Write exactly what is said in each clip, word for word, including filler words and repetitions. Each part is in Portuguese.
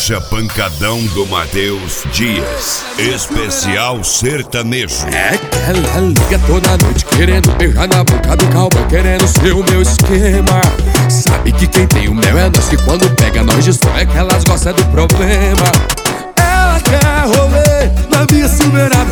Caixa Pancadão do Matheus Dias, especial sertanejo. É que ela liga toda noite querendo beijar na boca do cowboy, querendo ser o meu esquema. Sabe que quem tem o mel é nós, que quando pega nós destrói, é que elas gostam do problema. Ela quer rolê na minha Silverado.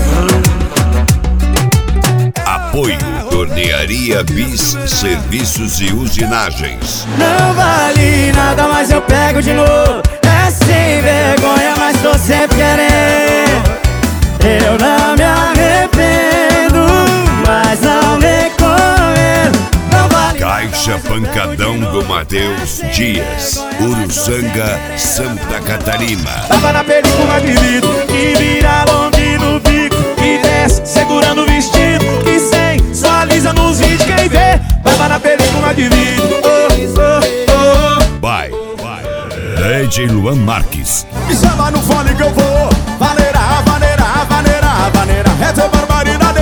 Apoio Tornearia Bis, Serviços e Usinagens. Não vale nada, mas eu pego de novo. É sem vergonha, mas tô sempre querendo. Eu não me arrependo, mas não me comendo. Não vale. Caixa Pancadão do Matheus Dias, Uruçanga, Santa Catarina. Tava na película de vidro que vira longe no bico e desce segurando o vestido e sem só alisa nos vídeos. Quem vê, tava na película de vidro. Oh, oh, oh. Vai, vai. D J Luan Marques. Me chama no fone que eu vou. Vaneira, vaneira, vaneira, vaneira. Essa é barbaridade.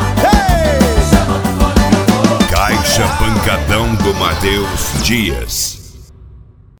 Caixa Pancadão do Matheus Dias.